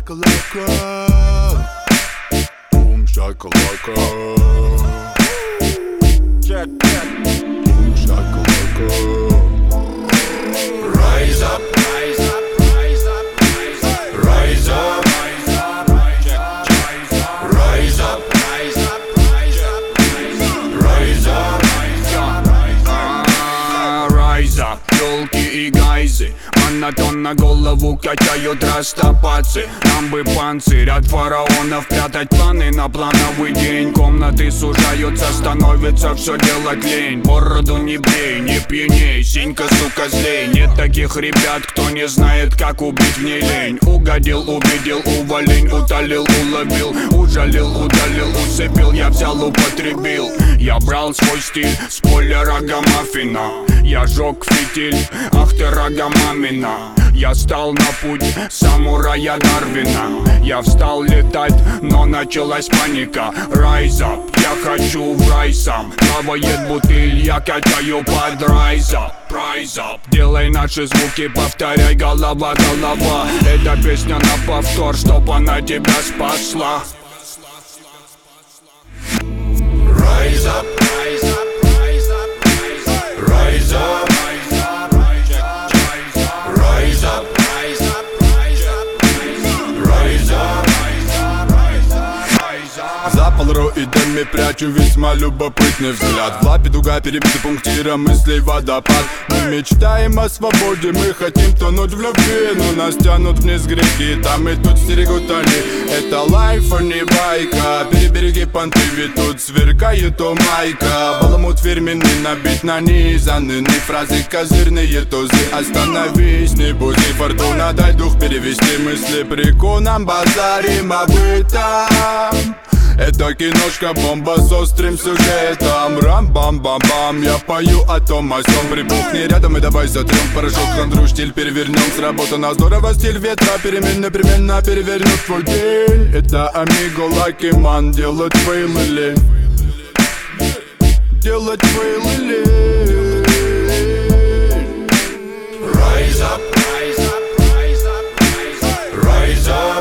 shakalaka. Boom shakalaka. Check, check. Boom shakalaka. Rise up, rise up, rise up, rise up, rise up, rise up, rise up, rise up, rise up, rise up, rise up. Ёлки и гайзы монотонно голову качают растопацы. Нам бы панцирь от фараонов, прятать планы на плановый день. Комнаты сужаются, становится все делать лень. Бороду не брей, не пьяней, синька, сука, злей. Нет таких ребят, кто не знает, как убить в ней лень. Угодил, увидел, уволень, утолил, уловил, ужалил, удалил, усыпил, я взял, употребил. Я брал свой стиль с поля рогомаффина. Я жег фитиль, ах ты рогомамина. Я стал на путь самурая Дарвина. Я встал летать, но началась паника. Rise up, я хочу в рай сам. Плавает бутыль, я качаю под rise up. Rise up, делай наши звуки, повторяй, голова, голова. Эта песня на повтор, чтоб она тебя спасла. Rise up, rise up, rise up, rise up, rise up, rise up, rise up, rise up, rise up, rise up. За полроидами прячу весьма любопытный взгляд. В лапе дуга, перебита пунктиром мыслей водопад. Мы мечтаем о свободе, мы хотим тонуть в любви, но нас тянут вниз греки, там и тут стерегут они. Это лайф, а не байка. Перебереги понты, ведь тут сверкает у майка. Баламут фирменный, набит нанизанный фразы козырные тузы. Остановись, не буди, фортуна, дай дух перевести мысли. Приконом базарим об этом. Это киношка бомба с острым сюжетом. Рам-бам-бам-бам, я пою о том о сём. Прибухни рядом и давай сотрем порошок, хандру, штиль перевернем. Сработано здорово, стиль ветра переменно перевернет твой день. Это Амиго, Лаки Ман, делать фейлы. Делать фейлы. Rise up, rise up, rise up, rise up, rise up.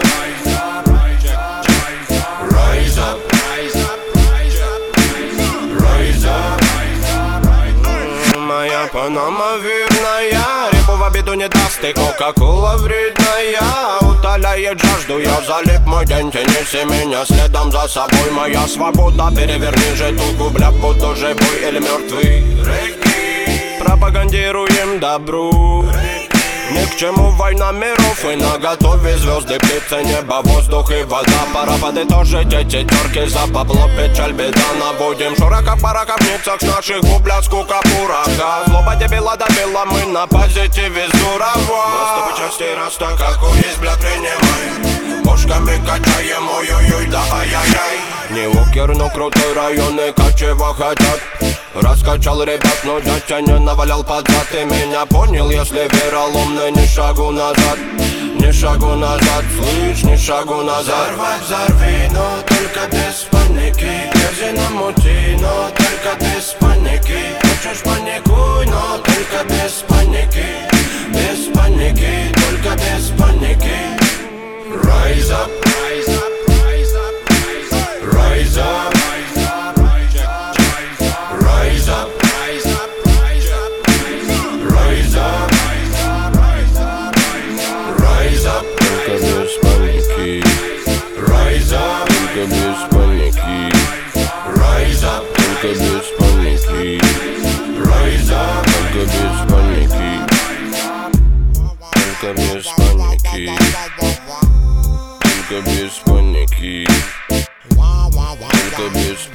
Моя панама верная, репу в обиду не даст, и кока-кола вредная. Утоляет жажду, я залип мой день, тянись меня следом за собой. Моя свобода, переверни же тугу, бля, буду живой или мертвый. Пропагандируем добру. Ни к чему война миров, и наготове звезды, птицы, небо, воздух и вода. Пора подытожить эти терки, за бабло, печаль, беда. Наводим шураков, бараков, ницах, с наших гублят, скука, бурака. Злоба дебила добила, мы на позитиве здорово. Наступы части раста, какой есть, бля, принимай. Бошками качаем, ой-ой-ой, да ай-яй-яй. Не лукер, но крутой район, и качево хотят. Раскачал ребят, но дядя не навалял под зад. Ты меня понял, если вероломный, ни шагу назад. Ни шагу назад, слышь, ни шагу назад. Взорви, но только без паники. Грязи намути, но только без паники. Хочешь паникуй, но только без паники. Без паники, только без паники. Rise up, rise up, rise up, rise up, rise up. Только без паники. Только без